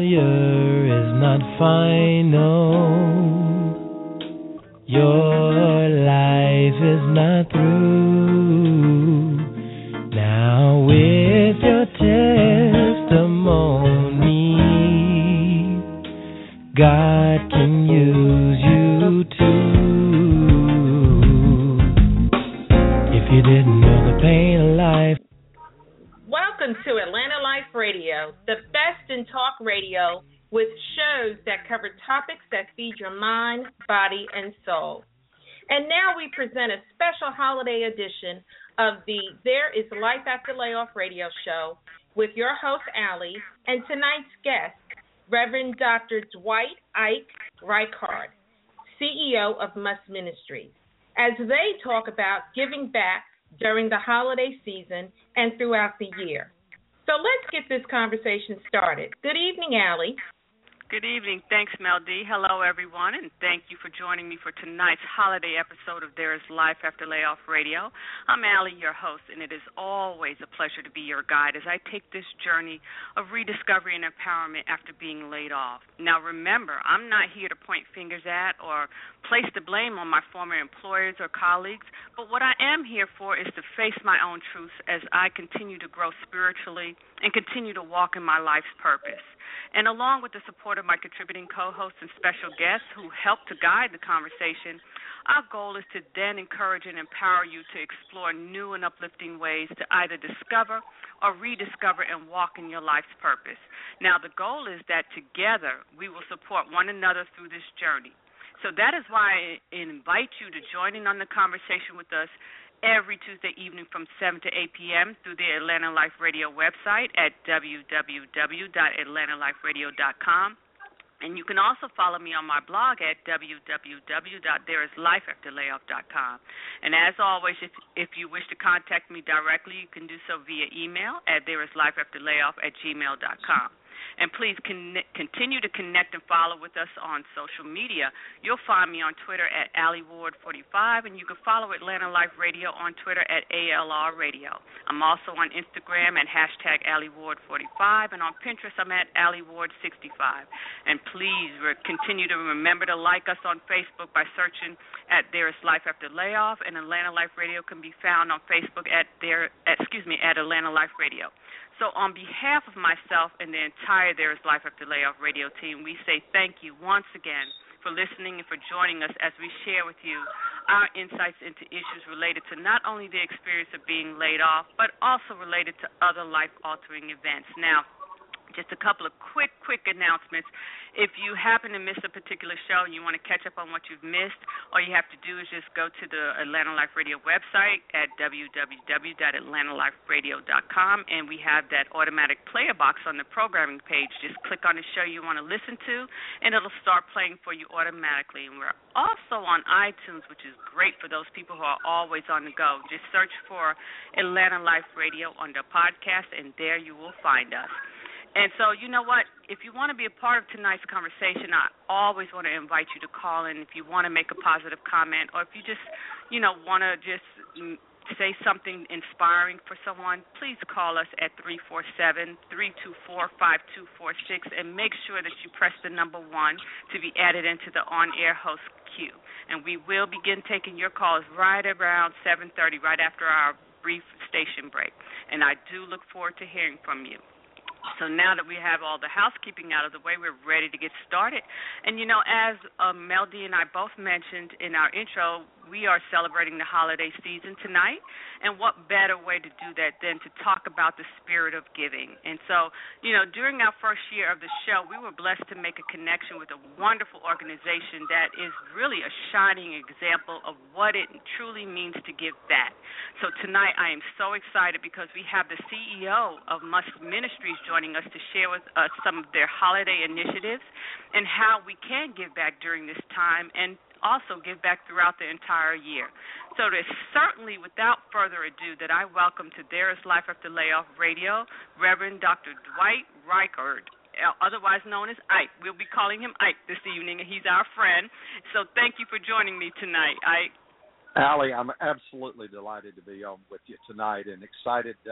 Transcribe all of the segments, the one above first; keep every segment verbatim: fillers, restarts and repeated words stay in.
failure is not final. Your life is not through. Now with your testimony, God can use you too. If you didn't know the pain of life. Welcome to Atlanta Life Radio, the best in talk radio with shows that cover topics that feed your mind, body, and soul. And now we present a special holiday edition of the There is Life After Layoff radio show with your host, Allie, and tonight's guest, Reverend Doctor Dwight Ike Reichard, C E O of Must Ministries, as they talk about giving back during the holiday season and throughout the year. So let's get this conversation started. Good evening, Allie. Good evening. Thanks, Mel D. Hello, everyone, and thank you for joining me for tonight's holiday episode of There is Life After Layoff Radio. I'm Allie, your host, and it is always a pleasure to be your guide as I take this journey of rediscovery and empowerment after being laid off. Now, remember, I'm not here to point fingers at or place the blame on my former employers or colleagues, but what I am here for is to face my own truths as I continue to grow spiritually and continue to walk in my life's purpose. And along with the support of my contributing co-hosts and special guests who help to guide the conversation, our goal is to then encourage and empower you to explore new and uplifting ways to either discover or rediscover and walk in your life's purpose. Now, the goal is that together we will support one another through this journey. So that is why I invite you to join in on the conversation with us every Tuesday evening from seven to eight p.m. through the Atlanta Life Radio website at w w w dot atlanta life radio dot com. And you can also follow me on my blog at w w w dot there is life after layoff dot com. And as always, if, if you wish to contact me directly, you can do so via email at there is life after layoff at gmail dot com. And please con- continue to connect and follow with us on social media. You'll find me on Twitter at Allie Ward forty-five, and you can follow Atlanta Life Radio on Twitter at A L R Radio. I'm also on Instagram at hashtag Allie Ward forty-five, and on Pinterest I'm at Allie Ward sixty-five. And please re- continue to remember to like us on Facebook by searching at There is Life After Layoff, and Atlanta Life Radio can be found on Facebook at there, at, excuse me, at Atlanta Life Radio. So on behalf of myself and the entire There is Life After Layoff radio team, we say thank you once again for listening and for joining us as we share with you our insights into issues related to not only the experience of being laid off, but also related to other life-altering events. Now, just a couple of quick, quick announcements. If you happen to miss a particular show and you want to catch up on what you've missed, all you have to do is just go to the Atlanta Life Radio website at w w w dot atlanta life radio dot com, and we have that automatic player box on the programming page. Just click on the show you want to listen to, and it'll start playing for you automatically. And we're also on iTunes, which is great for those people who are always on the go. Just search for Atlanta Life Radio under podcast, and there you will find us. And so, you know what, if you want to be a part of tonight's conversation, I always want to invite you to call in if you want to make a positive comment, or if you just, you know, want to just say something inspiring for someone, please call us at three four seven, three two four, five two four six, and make sure that you press the number one to be added into the on-air host queue. And we will begin taking your calls right around seven thirty, right after our brief station break. And I do look forward to hearing from you. So now that we have all the housekeeping out of the way, we're ready to get started. And, you know, as um, Mel D and I both mentioned in our intro, we are celebrating the holiday season tonight. And what better way to do that than to talk about the spirit of giving? And so, you know, during our first year of the show, we were blessed to make a connection with a wonderful organization that is really a shining example of what it truly means to give back. So tonight I am so excited because we have the C E O of Must Ministries joining us to share with us some of their holiday initiatives and how we can give back during this time and also give back throughout the entire year. So it is certainly without further ado that I welcome to There is Life After Layoff Radio, Reverend Doctor Dwight Reichard, otherwise known as Ike. We'll be calling him Ike this evening, and he's our friend. So thank you for joining me tonight, Ike. Allie, I'm absolutely delighted to be on with you tonight and excited uh,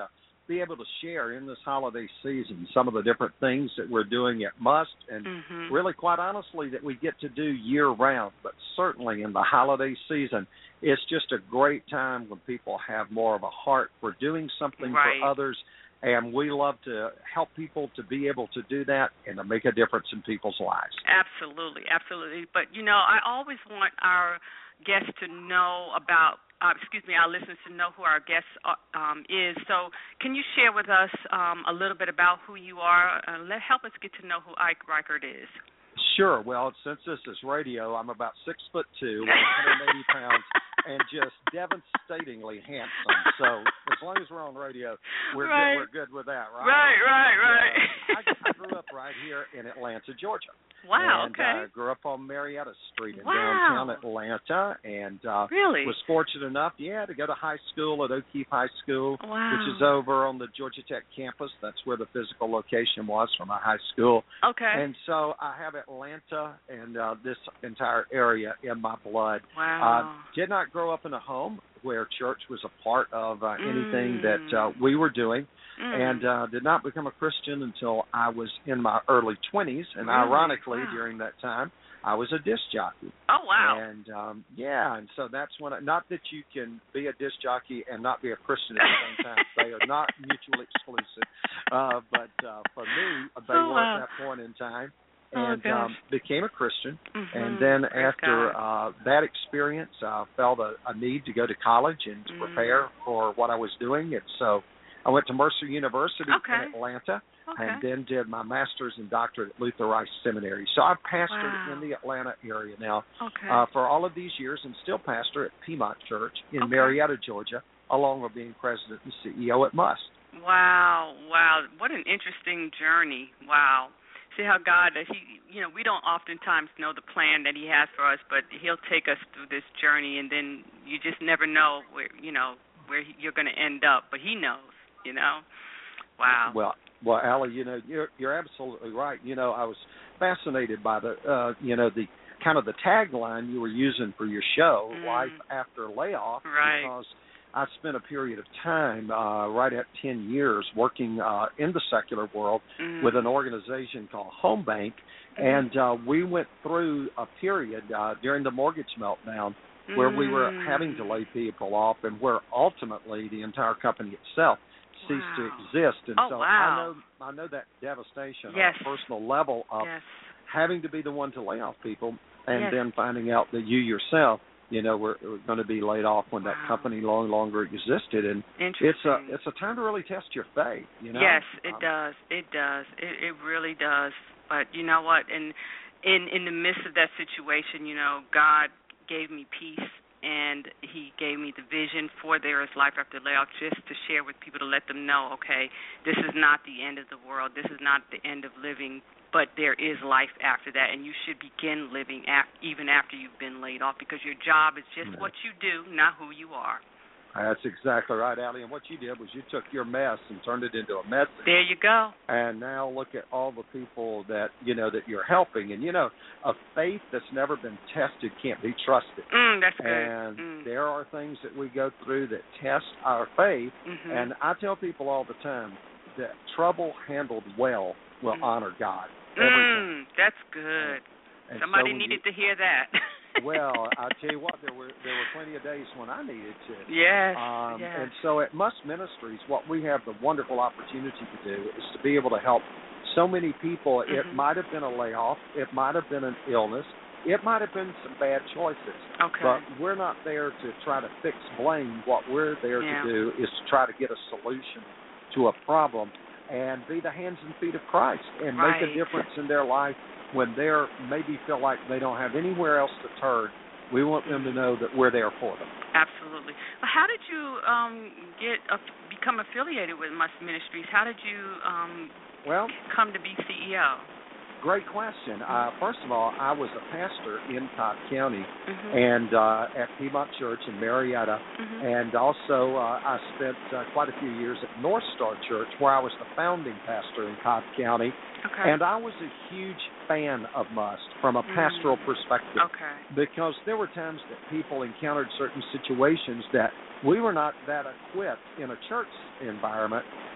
be able to share in this holiday season some of the different things that we're doing at Must, and mm-hmm. really, quite honestly, that we get to do year-round. But certainly in the holiday season, it's just a great time when people have more of a heart for doing something right. for others, and we love to help people to be able to do that and to make a difference in people's lives. Absolutely, absolutely. But, you know, I always want our guests to know about Uh, excuse me, our listeners to know who our guest uh, um, is. So can you share with us um, a little bit about who you are? Uh, let Help us get to know who Ike Reichert is. Sure. Well, since this is radio, I'm about six foot two, one hundred eighty pounds, and just devastatingly handsome. So as long as we're on radio, we're right. good, we're good with that, right? Right, right, right. Uh, I, I grew up right here in Atlanta, Georgia. Wow, and, okay. I uh, grew up on Marietta Street in wow. downtown Atlanta, and uh, really? was fortunate enough, yeah, to go to high school at O'Keefe High School, wow. which is over on the Georgia Tech campus. That's where the physical location was for my high school. Okay. And so I have Atlanta and uh, this entire area in my blood. Wow. Uh, did not grow up in a home where church was a part of uh, anything mm. that uh, we were doing. Mm. And uh, did not become a Christian until I was in my early twenties. And really? ironically, wow. during that time, I was a disc jockey. Oh, wow. And, um, yeah, and so that's when, I, not that you can be a disc jockey and not be a Christian at the same time. They are not mutually exclusive. Uh, but uh, for me, they oh, were wow. at that point in time. Oh, And um, became a Christian. mm-hmm. And then Praise after uh, that experience, I felt a, a need to go to college and to mm. prepare for what I was doing. And so I went to Mercer University okay. in Atlanta, okay. and then did my master's and doctorate at Luther Rice Seminary. So I've pastored wow. in the Atlanta area now okay. uh, for all of these years, and still pastor at Piedmont Church in okay. Marietta, Georgia, along with being president and C E O at Must. Wow, wow. What an interesting journey. Wow. See how God, he, you know, we don't oftentimes know the plan that he has for us, but he'll take us through this journey, and then you just never know where, you know, where you're going to end up, but he knows, you know. Wow. Well, well, Allie, you know, you're you're absolutely right. You know, I was fascinated by the, uh, you know, the kind of the tagline you were using for your show, mm. Life After Layoff, right. because I spent a period of time, uh, right at ten years, working uh, in the secular world mm. with an organization called Home Bank, mm. and uh, we went through a period uh, during the mortgage meltdown where mm. we were having to lay people off, and where ultimately the entire company itself ceased wow. to exist. And oh, so wow. I know I know that devastation yes. on a personal level of yes. having to be the one to lay off people, and yes. then finding out that you yourself, you know, were, were going to be laid off when wow. that company no longer existed. And it's a it's a time to really test your faith. You know. Yes, it um, does. It does. It, it really does. But you know what? In in in the midst of that situation, you know, God gave me peace. And he gave me the vision for There Is Life After Layoff, just to share with people, to let them know, okay, this is not the end of the world. This is not the end of living, but there is life after that, and you should begin living af- even after you've been laid off, because your job is just yeah. what you do, not who you are. That's exactly right, Allie. And what you did was you took your mess and turned it into a message. There you go. And now look at all the people that, you know, that you're helping. And, you know, a faith that's never been tested can't be trusted. Mm, that's good. And mm. there are things that we go through that test our faith. Mm-hmm. And I tell people all the time that trouble handled well will mm. honor God. Mm, that's good. And Somebody so needed you, to hear that. Well, I tell you what, there were there were plenty of days when I needed to. Yes, um, yes. And so at Must Ministries, what we have the wonderful opportunity to do is to be able to help so many people. Mm-hmm. It might have been a layoff. It might have been an illness. It might have been some bad choices. Okay. But we're not there to try to fix blame. What we're there yeah. to do is to try to get a solution to a problem and be the hands and feet of Christ and right. make a difference in their life when they maybe feel like they don't have anywhere else to turn. We want them to know that we're there for them. Absolutely. Well, how did you um, get uh, become affiliated with Must Ministries? How did you um, well come to be C E O? Great question. Uh, first of all, I was a pastor in Cobb County mm-hmm. and uh, at Piedmont Church in Marietta, mm-hmm. and also uh, I spent uh, quite a few years at North Star Church, where I was the founding pastor in Cobb County. Okay. And I was a huge fan of Must from a pastoral mm-hmm. perspective. Okay. Because there were times that people encountered certain situations that we were not that equipped in a church environment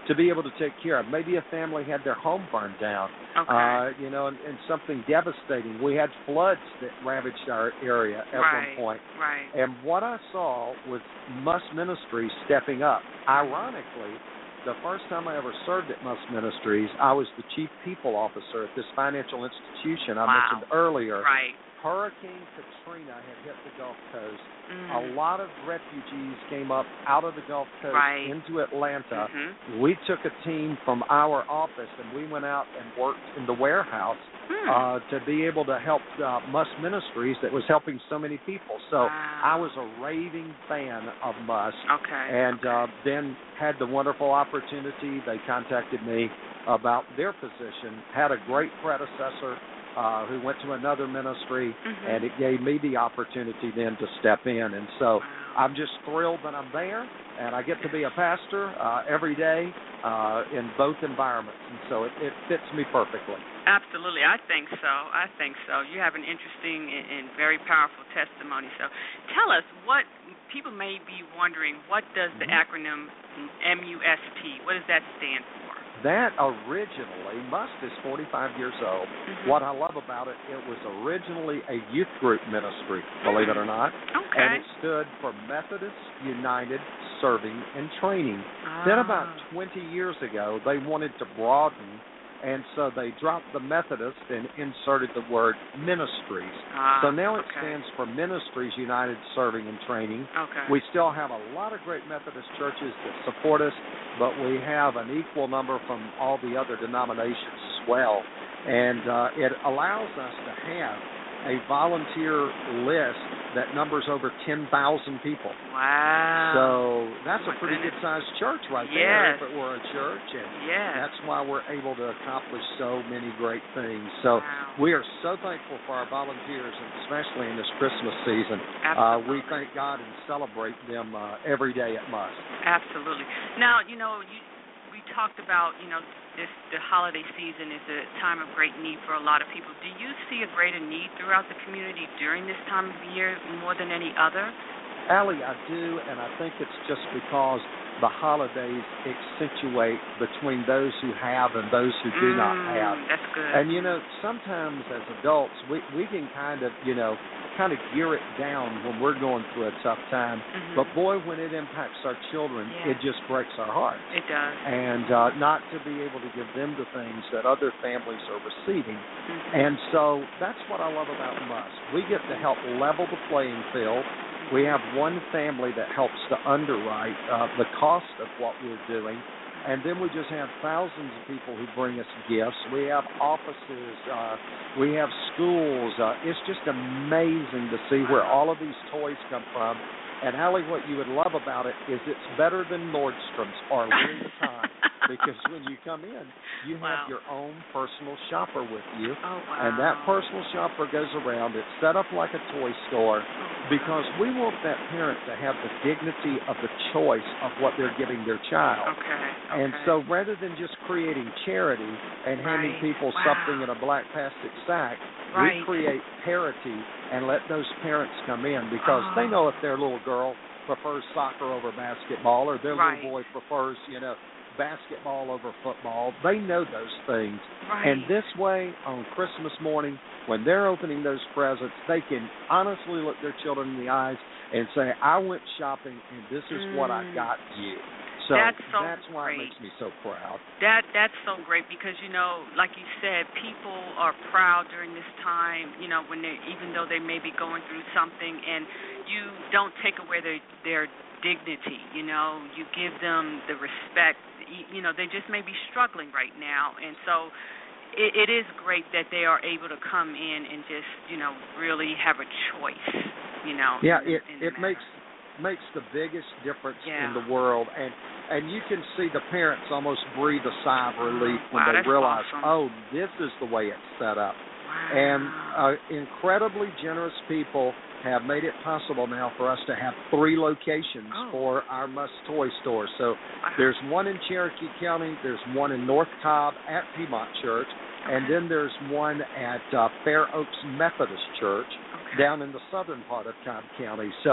to be able to take care of. Maybe a family had their home burned down, okay. uh, you know, and, and something devastating. We had floods that ravaged our area at right. one point. Right. And what I saw was Must Ministries stepping up. Ironically, the first time I ever served at Must Ministries, I was the chief people officer at this financial institution I wow. mentioned earlier. Right. Hurricane Katrina had hit the Gulf Coast. Mm. A lot of refugees came up out of the Gulf Coast right. into Atlanta. Mm-hmm. We took a team from our office and we went out and worked in the warehouse mm. uh, to be able to help uh, Must Ministries that was helping so many people. So wow. I was a raving fan of Must. Okay. And okay. Uh, then had the wonderful opportunity. They contacted me about their position, had a great predecessor Uh, who went to another ministry, mm-hmm. and it gave me the opportunity then to step in. And so wow. I'm just thrilled that I'm there, and I get to be a pastor uh, every day uh, in both environments. And so it, it fits me perfectly. Absolutely. I think so. I think so. You have an interesting and, and very powerful testimony. So tell us, what people may be wondering, what does the mm-hmm. acronym M U S T, what does that stand for? That originally, Must is forty-five years old. Mm-hmm. What I love about it, it was originally a youth group ministry, believe it or not. Okay. And it stood for Methodist United Serving and Training. Ah. Then about twenty years ago, they wanted to broaden, and so they dropped the Methodist and inserted the word Ministries. Ah, so now it okay. stands for Ministries United Serving and Training. Okay. We still have a lot of great Methodist churches that support us, but we have an equal number from all the other denominations as well. And uh, it allows us to have a volunteer list that numbers over ten thousand people. Wow. So that's oh a pretty goodness. good-sized church right yes. there if it were a church. And yes. that's why we're able to accomplish so many great things. So wow. we are so thankful for our volunteers, and especially in this Christmas season. Uh, we thank God and celebrate them uh, every day at Must. Absolutely. Now, you know, you, we talked about, you know, this the holiday season is a time of great need for a lot of people. Do you see a greater need throughout the community during this time of year more than any other? Allie, I do, and I think it's just because the holidays accentuate between those who have and those who do mm, not have. That's good. And, you know, sometimes as adults, we, we can kind of, you know, kind of gear it down when we're going through a tough time. Mm-hmm. But, boy, when it impacts our children, yeah. it just breaks our hearts. It does. And uh, not to be able to give them the things that other families are receiving. Mm-hmm. And so that's what I love about Must. We get to help level the playing field. We have one family that helps to underwrite uh, the cost of what we're doing, and then we just have thousands of people who bring us gifts. We have offices, uh, we have schools. Uh, it's just amazing to see where all of these toys come from. And, Allie, what you would love about it is it's better than Nordstrom's or Louis Vuitton, because when you come in, you wow. have your own personal shopper with you. Oh, wow. And that personal shopper goes around. It's set up like a toy store because we want that parent to have the dignity of the choice of what they're giving their child. Okay. okay. And so rather than just creating charity and handing right. people wow. something in a black plastic sack, right. we create parity and let those parents come in because oh. they know if their little girl prefers soccer over basketball or their right. little boy prefers, you know, basketball over football. They know those things. Right. And this way, on Christmas morning, when they're opening those presents, they can honestly look their children in the eyes and say, I went shopping and this is mm. what I got you. So that's, so that's why great. it makes me so proud. That That's so great because, you know, like you said, people are proud during this time, you know, when they even though they may be going through something, and you don't take away their, their dignity, you know. You give them the respect. You know, they just may be struggling right now. And so it, it is great that they are able to come in and just, you know, really have a choice, you know. Yeah, in, it, in it makes makes the biggest difference yeah. in the world. And and you can see the parents almost breathe a sigh of relief when wow, they realize, awesome. oh, this is the way it's set up. Wow. And uh, incredibly generous people have made it possible now for us to have three locations oh. for our Must Toy Store. So wow. there's one in Cherokee County, there's one in North Cobb at Piedmont Church, okay. and then there's one at uh, Fair Oaks Methodist Church okay. down in the southern part of Cobb County. So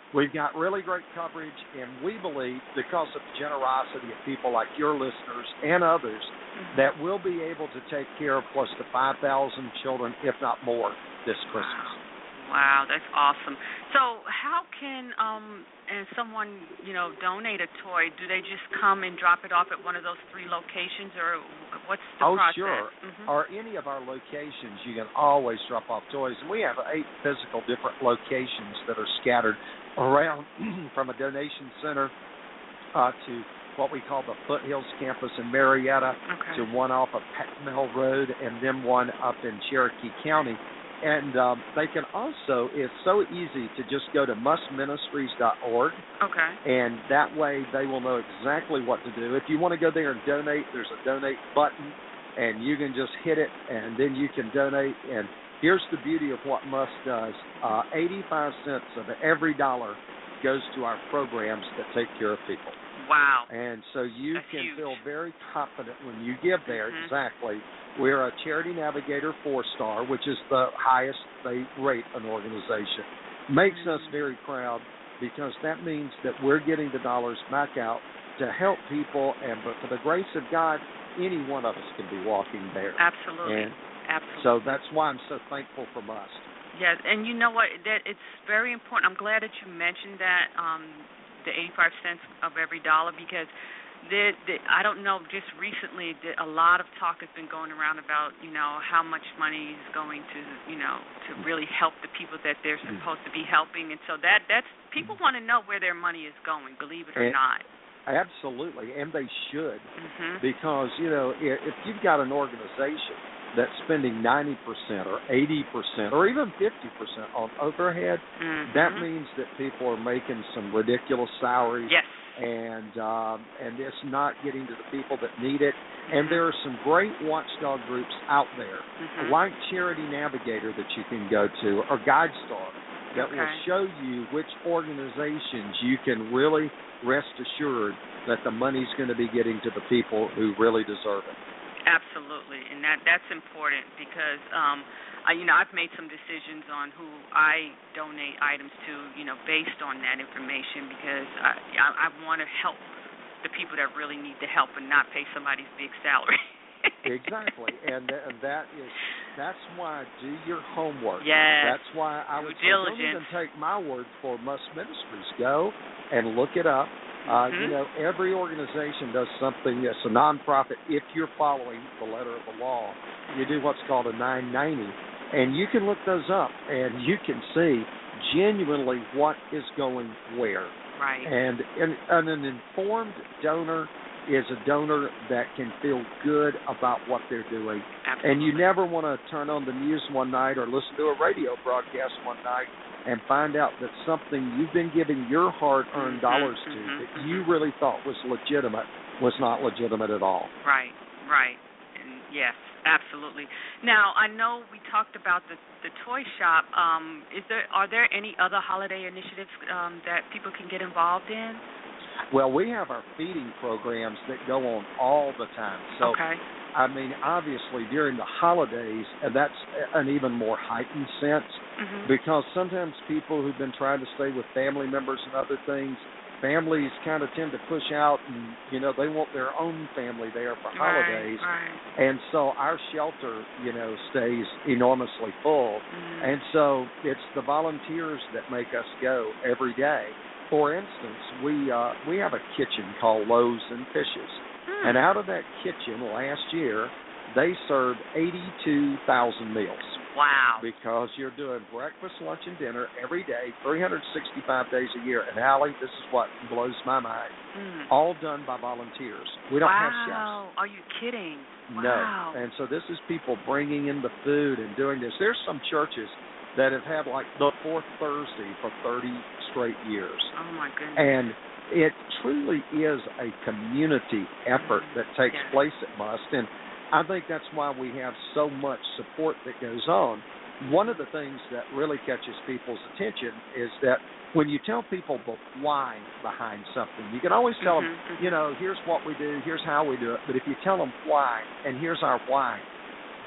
we've got really great coverage, and we believe, because of the generosity of people like your listeners and others, mm-hmm. that we'll be able to take care of close to five thousand children, if not more, this Christmas. Wow, that's awesome. So how can um, and someone, you know, donate a toy? Do they just come and drop it off at one of those three locations, or what's the oh, process? Oh, sure. Mm-hmm. Or any of our locations, you can always drop off toys. And we have eight physical different locations that are scattered around from a donation center uh, to what we call the Foothills campus in Marietta, okay. to one off of Peckmill Road, and then one up in Cherokee County. And um, they can also, it's so easy to just go to must ministries dot org. Okay. And that way they will know exactly what to do. If you want to go there and donate, there's a donate button, and you can just hit it, and then you can donate. And here's the beauty of what Must does. Uh, eighty-five cents of every dollar goes to our programs that take care of people. Wow. And so you That's can huge. feel very confident when you give there. Mm-hmm. Exactly. We're a Charity Navigator four-star, which is the highest they rate an organization. Makes mm-hmm. us very proud, because that means that we're getting the dollars back out to help people, and but for the grace of God, any one of us can be walking there. Absolutely. And Absolutely. so that's why I'm so thankful for Must. Yeah, and you know what? That it's very important. I'm glad that you mentioned that, um, the eighty-five cents of every dollar, because The, the, I don't know, just recently the, a lot of talk has been going around about, you know, how much money is going to, you know, to really help the people that they're supposed to be helping. And so that that's people want to know where their money is going, believe it or and, not. Absolutely, and they should, mm-hmm. because, you know, if, if you've got an organization that's spending ninety percent or eighty percent or even fifty percent on overhead, mm-hmm. that means that people are making some ridiculous salaries. Yes. And um, and it's not getting to the people that need it. Mm-hmm. And there are some great watchdog groups out there, mm-hmm. like Charity Navigator that you can go to, or GuideStar, that okay. will show you which organizations you can really rest assured that the money's going to be getting to the people who really deserve it. Absolutely, and that that's important, because um, I, you know, I've made some decisions on who I donate items to, you know, based on that information, because I I, I want to help the people that really need the help and not pay somebody's big salary. Exactly, and, th- and that is that's why do your homework. Yes. That's why I would Due say, diligence. don't even take my word for Must Ministries. Go and look it up. Uh, mm-hmm. You know, every organization does something. It's a nonprofit. If you're following the letter of the law, you do what's called a nine ninety, and you can look those up, and you can see genuinely what is going where. Right. And, and, and an informed donor is a donor that can feel good about what they're doing. Absolutely. And you never want to turn on the news one night or listen to a radio broadcast one night and find out that something you've been giving your hard-earned mm-hmm, dollars to mm-hmm, that mm-hmm. you really thought was legitimate was not legitimate at all. Right, right. And yes, absolutely. Now, I know we talked about the, the toy shop. Um, is there are there any other holiday initiatives um, that people can get involved in? Well, we have our feeding programs that go on all the time. So, okay. I mean, obviously during the holidays, and that's an even more heightened sense, mm-hmm. because sometimes people who've been trying to stay with family members and other things, families kind of tend to push out, and, you know, they want their own family there for holidays. Right, right. And so our shelter, you know, stays enormously full. Mm-hmm. And so it's the volunteers that make us go every day. For instance, we uh, we have a kitchen called Loaves and Fishes. Hmm. And out of that kitchen last year, they served eighty-two thousand meals. Wow. Because you're doing breakfast, lunch, and dinner every day, three hundred sixty-five days a year. And, Allie, this is what blows my mind. Mm. All done by volunteers. We don't wow. have chefs. Wow. Are you kidding? No. Wow. And so this is people bringing in the food and doing this. There's some churches that have had, like, the fourth Thursday for thirty straight years. Oh, my goodness. And it truly is a community effort that takes yes. place at Must. And I think that's why we have so much support that goes on. One of the things that really catches people's attention is that when you tell people the why behind something, you can always tell mm-hmm, them, mm-hmm. you know, here's what we do, here's how we do it. But if you tell them why, and here's our why,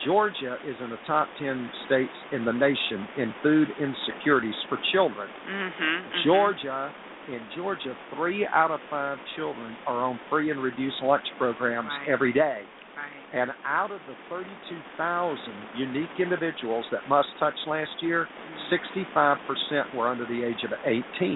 Georgia is in the top ten states in the nation in food insecurities for children. Mm-hmm, mm-hmm. Georgia, in Georgia, three out of five children are on free and reduced lunch programs right. every day. Right. And out of the thirty-two thousand unique individuals that Must Touch last year, sixty-five percent were under the age of eighteen.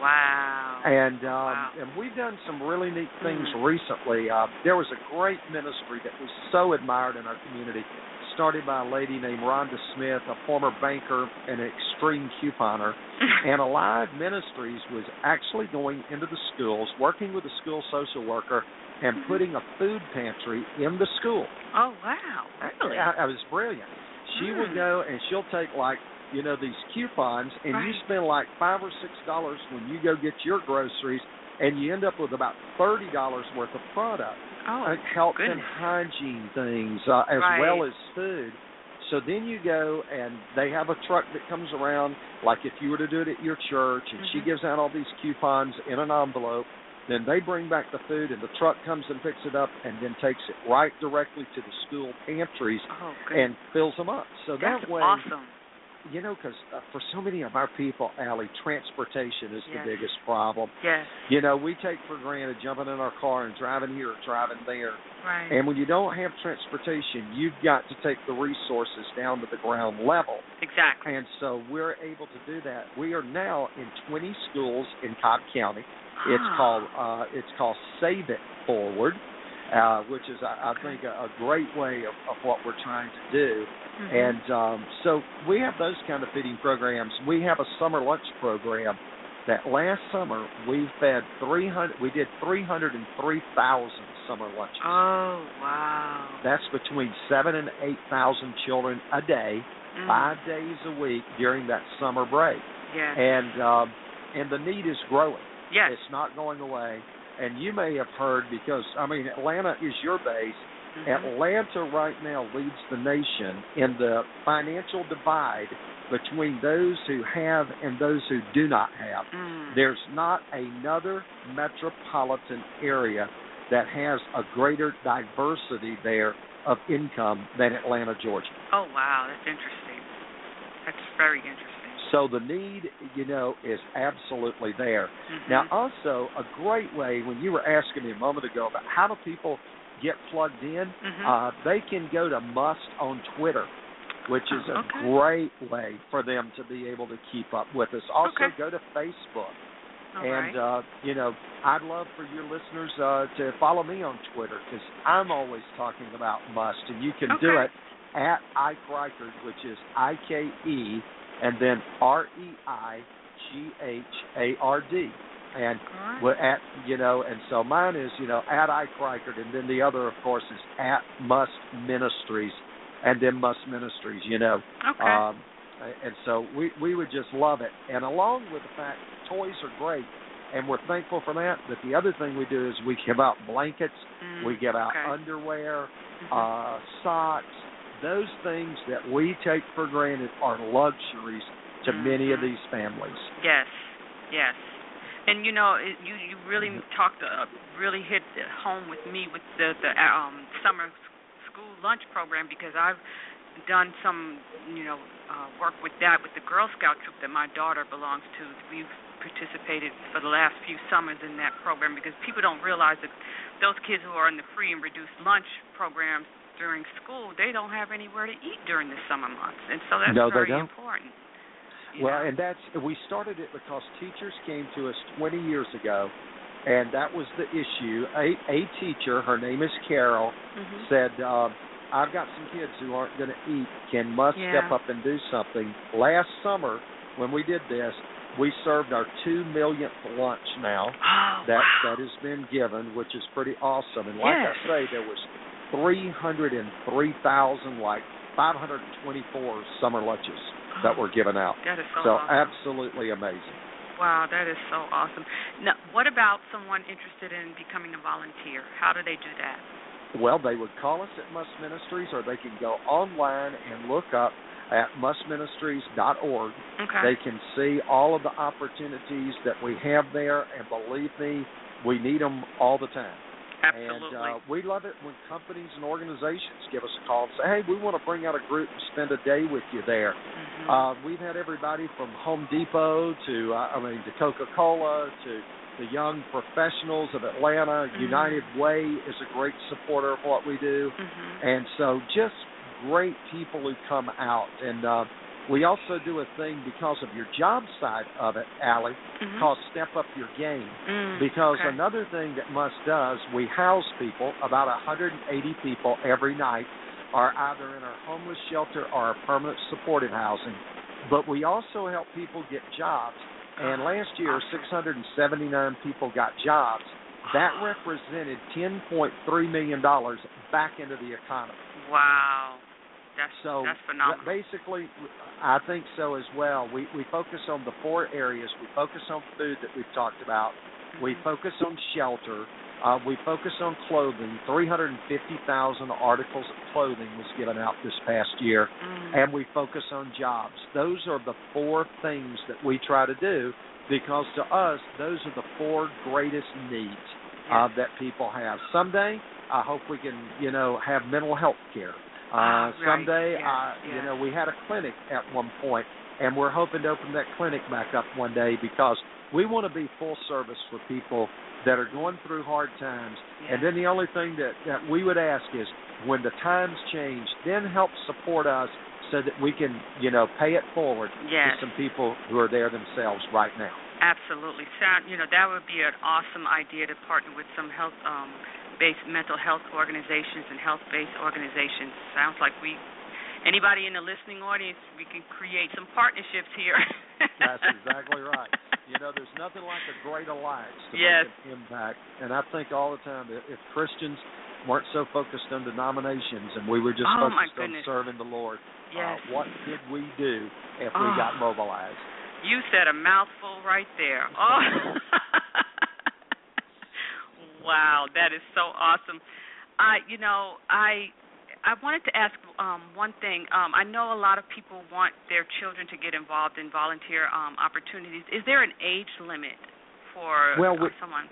Wow. And um, wow. and we've done some really neat things mm. recently. Uh, there was a great ministry that was so admired in our community, started by a lady named Rhonda Smith, a former banker and an extreme couponer. And Alive Ministries was actually going into the schools, working with a school social worker, and mm-hmm. putting a food pantry in the school. Oh, wow. Really? I, I was brilliant. She mm. would go and she'll take, like, you know, these coupons, and right. you spend like five or six dollars when you go get your groceries, and you end up with about thirty dollars worth of product, oh, uh, health goodness. and hygiene things, uh, as right. well as food. So then you go, and they have a truck that comes around, like if you were to do it at your church, and mm-hmm. she gives out all these coupons in an envelope. Then they bring back the food, and the truck comes and picks it up, and then takes it right directly to the school pantries oh, and fills them up. So That's that way, awesome. You know, because uh, for so many of our people, Allie, transportation is yes. the biggest problem. Yes. You know, we take for granted jumping in our car and driving here or driving there. Right. And when you don't have transportation, you've got to take the resources down to the ground level. Exactly. And so we're able to do that. We are now in twenty schools in Cobb County. It's ah. called uh, it's called Save It Forward, uh, which is, I, I think, a, a great way of, of what we're trying to do. Mm-hmm. And um, so we have those kind of feeding programs. We have a summer lunch program that last summer we fed three hundred. We did three hundred and three thousand summer lunches. Oh wow! That's between seven and eight thousand children a day, mm. five days a week during that summer break. Yes. And um, and the need is growing. Yes. It's not going away. And you may have heard, because I mean Atlanta is your base. Mm-hmm. Atlanta right now leads the nation in the financial divide between those who have and those who do not have. Mm. There's not another metropolitan area that has a greater diversity there of income than Atlanta, Georgia. Oh, wow. That's interesting. That's very interesting. So the need, you know, is absolutely there. Mm-hmm. Now, also, a great way, when you were asking me a moment ago about how do people get plugged in, mm-hmm. uh, they can go to Must on Twitter, which is a okay. great way for them to be able to keep up with us. Also, okay. go to Facebook. All and, right. uh, you know, I'd love for your listeners uh, to follow me on Twitter, because I'm always talking about Must, and you can okay. do it at Ike Reichard, which is I K E, and then R E I G H A R D. And right. we're at, you know, and so mine is, you know, at Ike Reichard, and then the other, of course, is at Must Ministries, and then Must Ministries, you know. Okay. Um, and so we, we would just love it. And along with the fact toys are great, and we're thankful for that, but the other thing we do is we give out blankets, mm, we give out okay. underwear, mm-hmm. uh, socks. Those things that we take for granted are luxuries to mm-hmm. many of these families. Yes, yes. And, you know, it, you, you really talked, uh, really hit home with me with the, the um, summer school lunch program, because I've done some, you know, uh, work with that with the Girl Scout troop that my daughter belongs to. We've participated for the last few summers in that program, because people don't realize that those kids who are in the free and reduced lunch programs during school, they don't have anywhere to eat during the summer months. And so that's no, very they don't. important. Well, know? and that's, we started it because teachers came to us twenty years ago, and that was the issue. A, a teacher, her name is Carol, mm-hmm. said, uh, I've got some kids who aren't going to eat. Can Must yeah. step up and do something? Last summer, when we did this, we served our two millionth lunch now. Oh, that wow. that has been given, which is pretty awesome. And like yes. I say, there was three hundred three thousand, like five hundred twenty-four summer lunches that were given out. That is so, so awesome. absolutely amazing. Wow, that is so awesome. Now, what about someone interested in becoming a volunteer? How do they do that? Well, they would call us at Must Ministries, or they can go online and look up at must ministries dot org. Okay. They can see all of the opportunities that we have there, and believe me, we need them all the time. Absolutely. And uh, we love it when companies and organizations give us a call and say, hey, we want to bring out a group and spend a day with you there. Mm-hmm. Uh, we've had everybody from Home Depot to, uh, I mean, to Coca-Cola to the Young Professionals of Atlanta. Mm-hmm. United Way is a great supporter of what we do. Mm-hmm. And so just great people who come out. And uh, we also do a thing because of your job side of it, Allie, mm-hmm. called Step Up Your Game. Mm, because okay. another thing that Must does, we house people, about one hundred eighty people every night, are either in our homeless shelter or our permanent supportive housing. But we also help people get jobs. And last year, six hundred seventy-nine people got jobs. That represented ten point three million dollars back into the economy. Wow. That's, so that's phenomenal. Basically, I think so as well. We we focus on the four areas. We focus on food that we've talked about. Mm-hmm. We focus on shelter. Uh, we focus on clothing. three hundred fifty thousand articles of clothing was given out this past year. Mm-hmm. And we focus on jobs. Those are the four things that we try to do because to us, those are the four greatest needs uh, that people have. Someday, I hope we can, you know, have mental health care. Uh, right. someday, yes, uh, yes. you know, we had a clinic at one point, and we're hoping to open that clinic back up one day because we want to be full service for people that are going through hard times. Yes. And then the only thing that, that we would ask is when the times change, then help support us so that we can, you know, pay it forward yes. to some people who are there themselves right now. Absolutely. Sound, you know, that would be an awesome idea to partner with some health um based mental health organizations and health-based organizations. Sounds like we, anybody in the listening audience, we can create some partnerships here. That's exactly right. You know, there's nothing like a great alliance to yes. make an impact. And I think all the time that if Christians weren't so focused on denominations and we were just oh, focused on serving the Lord, yes. uh, what could we do if oh. we got mobilized? You said a mouthful right there. Oh. Wow, that is so awesome. I, you know, I, I wanted to ask um, one thing. Um, I know a lot of people want their children to get involved in volunteer um, opportunities. Is there an age limit for well, uh, we, someone?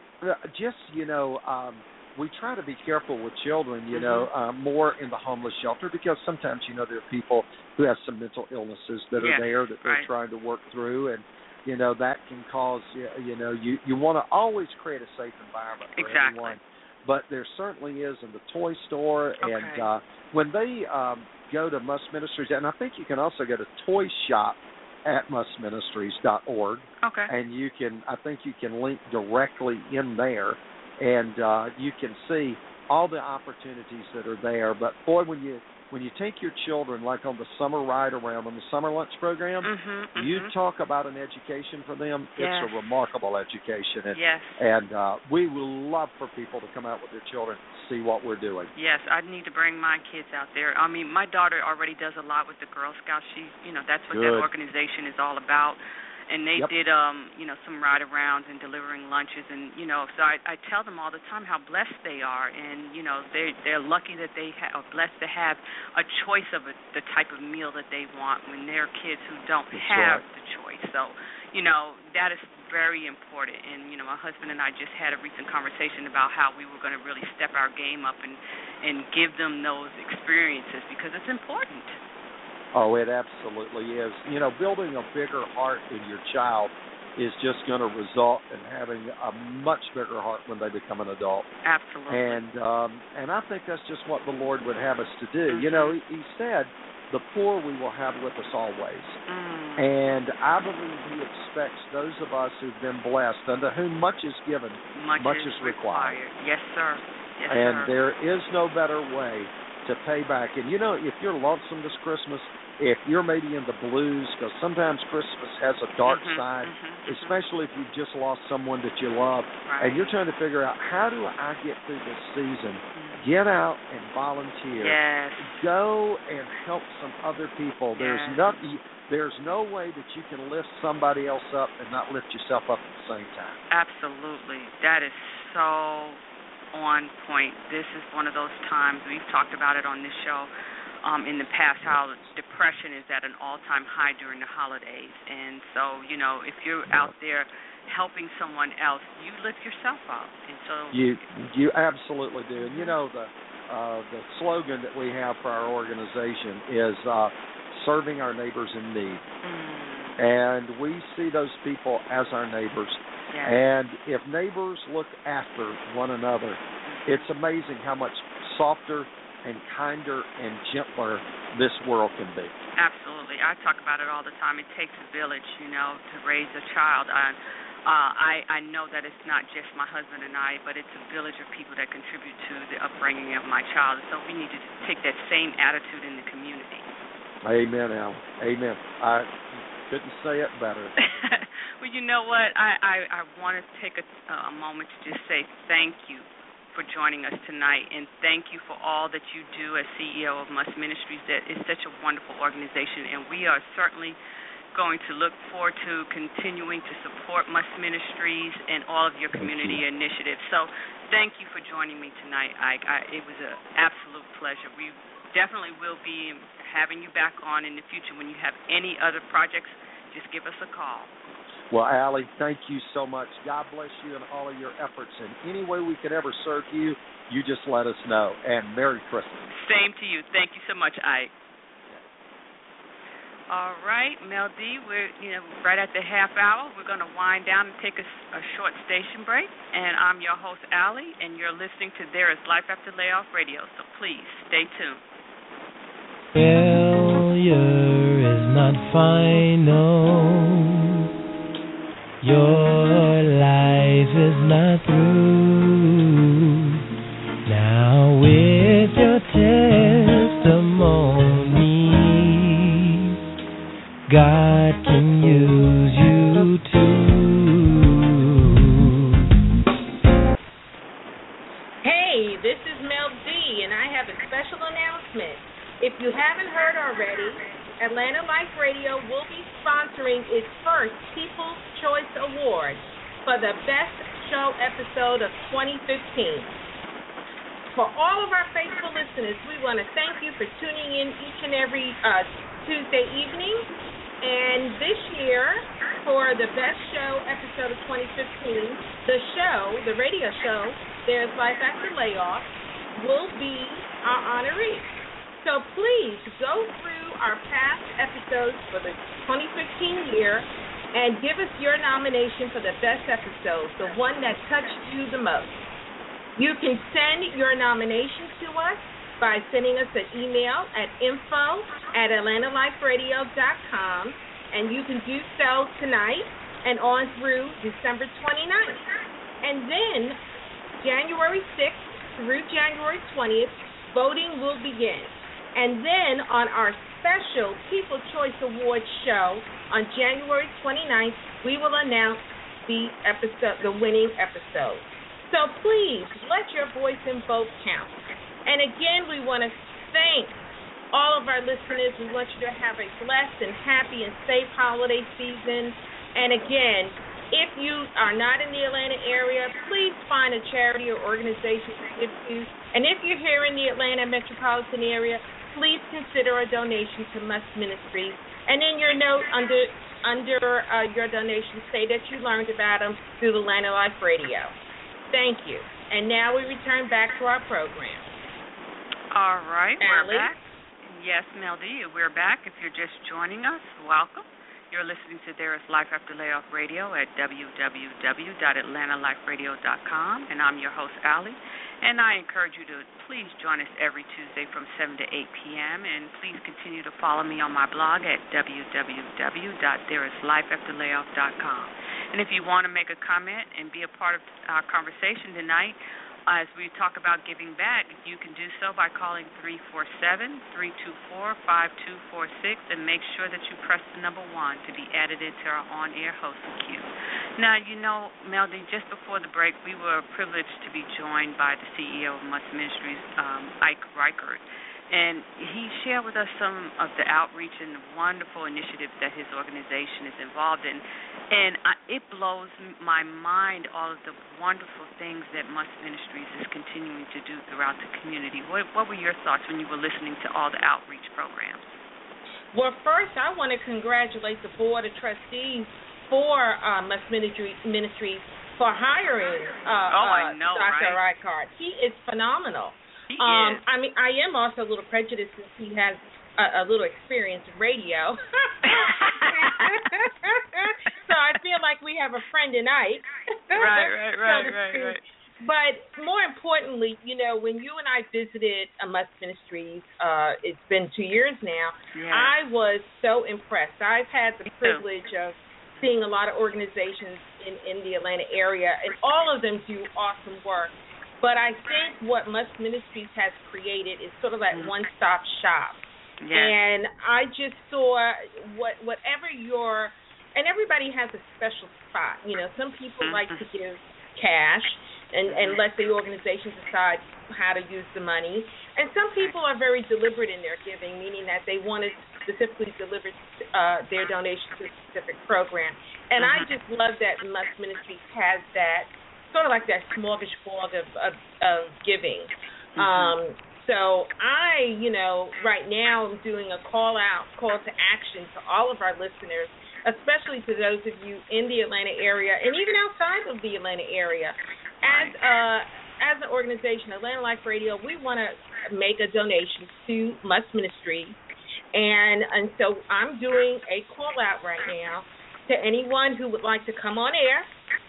Just, you know, um, we try to be careful with children, you mm-hmm. know, uh, more in the homeless shelter because sometimes, you know, there are people who have some mental illnesses that yes, are there that they're right. trying to work through, and you know, that can cause, you know, you, you want to always create a safe environment for exactly. everyone. But there certainly is in the toy store. Okay. And uh, when they um, go to Must Ministries, and I think you can also go to toy shop at must ministries dot org. Okay. And you can, I think you can link directly in there, and uh, you can see all the opportunities that are there. But, boy, when you When you take your children, like on the summer ride around, on the summer lunch program, mm-hmm, mm-hmm. you talk about an education for them. Yes. It's a remarkable education. And, yes. and uh, we will love for people to come out with their children and see what we're doing. Yes, I need to bring my kids out there. I mean, my daughter already does a lot with the Girl Scouts. She, you know, that's what Good. that organization is all about. And they yep. did, um, you know, some ride-arounds and delivering lunches, and you know, so I, I tell them all the time how blessed they are, and you know, they they're lucky that they ha- are blessed to have a choice of a, the type of meal that they want when they're kids who don't That's have right. the choice. So, you know, that is very important. And you know, my husband and I just had a recent conversation about how we were going to really step our game up and and give them those experiences because it's important. Oh, it absolutely is. You know, building a bigger heart in your child is just going to result in having a much bigger heart when they become an adult. Absolutely. And um, and I think that's just what the Lord would have us to do. Mm-hmm. You know, he, he said, the poor we will have with us always. Mm. And I believe he expects those of us who've been blessed, unto whom much is given, much, much is, is required. required. Yes, sir. Yes, and sir. there is no better way to pay back. And, you know, if you're lonesome this Christmas, if you're maybe in the blues, because sometimes Christmas has a dark mm-hmm, side, mm-hmm, especially if you've just lost someone that you love, right. and you're trying to figure out, how do I get through this season? Mm-hmm. Get out and volunteer. Yes. Go and help some other people. Yes. There's nothing. There's no way that you can lift somebody else up and not lift yourself up at the same time. Absolutely. That is so on point. This is one of those times, we've talked about it on this show um, in the past, how depression is at an all-time high during the holidays. And so, you know, if you're out there helping someone else, you lift yourself up. And so you you absolutely do. And you know the uh, the slogan that we have for our organization is uh, serving our neighbors in need. Mm. And we see those people as our neighbors. Yes. And if neighbors look after one another, it's amazing how much softer and kinder and gentler this world can be. Absolutely. I talk about it all the time. It takes a village, you know, to raise a child. I, uh, I, I know that it's not just my husband and I, but it's a village of people that contribute to the upbringing of my child. So we need to take that same attitude in the community. Amen, Al. Amen. I couldn't say it better. Well, you know what? I, I, I want to take a, a moment to just say thank you for joining us tonight, and thank you for all that you do as C E O of Must Ministries. That is such a wonderful organization, and we are certainly going to look forward to continuing to support Must Ministries and all of your community initiatives. So thank you for joining me tonight, Ike. I, it was an absolute pleasure. We definitely will be having you back on in the future. When you have any other projects, just give us a call. Well, Allie, thank you so much. God bless you and all of your efforts. And any way we could ever serve you, you just let us know. And Merry Christmas. Same to you. Thank you so much, Ike. All right, Mel D, we're you know right at the half hour. We're going to wind down and take a, a short station break. And I'm your host, Allie, and you're listening to There Is Life After Layoff Radio. So please stay tuned. Failure is not final. Your life is not through. Now with your testimony, God can use you too. Hey, this is Mel D, and I have a special announcement. If you haven't heard already, Atlanta Life Radio will be sponsoring its first People's Choice Award for the Best Show episode of twenty fifteen. For all of our faithful listeners, we want to thank you for tuning in each and every uh, Tuesday evening. And this year, for the Best Show episode of twenty fifteen, the show, the radio show, There's Life After Layoff, will be our honoree. So please go through our past episodes for the twenty fifteen year and give us your nomination for the best episode, the one that touched you the most. You can send your nomination to us by sending us an email at info at atlanta life radio dot com, and you can do so tonight and on through December twenty-ninth. And then January sixth through January twentieth, voting will begin. And then on our special People's Choice Awards show on January twenty-ninth, we will announce the episode, the winning episode. So please let your voice and vote count. And again, we want to thank all of our listeners. We want you to have a blessed and happy and safe holiday season. And again, if you are not in the Atlanta area, please find a charity or organization to give to. And if you're here in the Atlanta metropolitan area, please consider a donation to Must Ministries. And in your note under under uh, your donation, say that you learned about them through the Atlanta Life Radio. Thank you. And now we return back to our program. All right, Allie? we're back. Yes, Mel D, we're back. If you're just joining us, welcome. You're listening to There Is Life After Layoff Radio at w w w dot atlanta life radio dot com, and I'm your host, Allie. And I encourage you to please join us every Tuesday from seven to eight p.m., and please continue to follow me on my blog at w w w dot there is life after layoff dot com. And if you want to make a comment and be a part of our conversation tonight, as we talk about giving back, you can do so by calling three four seven, three two four, five two four six, and make sure that you press the number one to be added into our on-air hosting queue. Now, you know, Melody, just before the break, we were privileged to be joined by the C E O of Must Ministries, um, Ike Reichert, and he shared with us some of the outreach and the wonderful initiatives that his organization is involved in. And I, it blows my mind, all of the wonderful things that Must Ministries is continuing to do throughout the community. What, what were your thoughts when you were listening to all the outreach programs? Well, first, I want to congratulate the Board of Trustees for uh, Must Ministry, Ministries for hiring uh, oh, I uh, know, Doctor right? Reichardt. He is phenomenal. He um, is. I mean, I am also a little prejudiced since he has a, a little experience in radio. So I feel like we have a friend in Ike. Right, right, right, so right, right. But more importantly, you know, when you and I visited a Must Ministries, uh, it's been two years now, Yeah. I was so impressed. I've had the Me too. privilege of seeing a lot of organizations in, in the Atlanta area, and all of them do awesome work. But I think what Must Ministries has created is sort of that mm-hmm. one-stop shop. Yes. And I just saw what whatever your, and everybody has a special spot. You know, some people mm-hmm. like to give cash and, and let the organization decide how to use the money. And some people are very deliberate in their giving, meaning that they want to specifically deliver uh, their donation to a specific program. And mm-hmm. I just love that Must Ministries has that, sort of like that smorgasbord of, of, of giving. Mm-hmm. Um, so I, you know, right now I'm doing a call out, call to action to all of our listeners, especially to those of you in the Atlanta area and even outside of the Atlanta area. As uh, as an organization, Atlanta Life Radio, we want to make a donation to Must Ministry, and and so I'm doing a call out right now to anyone who would like to come on air.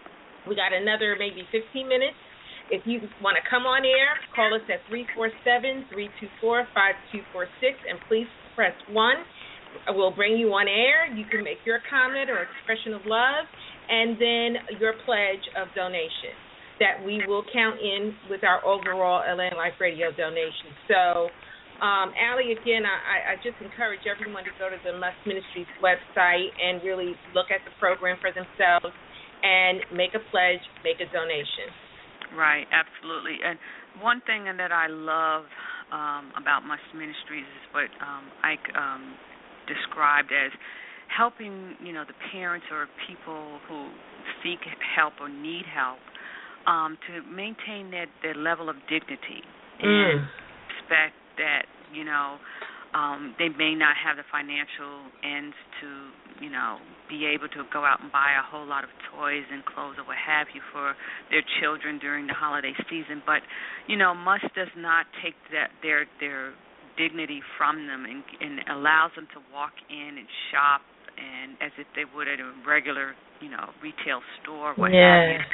We got another maybe fifteen minutes. If you want to come on air, call us at three four seven, three two four, five two four six, and please press one. We'll bring you on air. You can make your comment or expression of love, and then your pledge of donation that we will count in with our overall Atlanta Life Radio donation. So, um, Allie, again, I, I just encourage everyone to go to the Must Ministries website and really look at the program for themselves and make a pledge, make a donation. Right, absolutely. And one thing that I love um, about Must Ministries is what um, Ike um, described as helping, you know, the parents or people who seek help or need help Um, to maintain that, that level of dignity and mm. respect that, you know, um, they may not have the financial ends to, you know, be able to go out and buy a whole lot of toys and clothes or what have you for their children during the holiday season. But, you know, Must does not take that their their dignity from them and, and allows them to walk in and shop and as if they would at a regular, you know, retail store, what yeah. have you.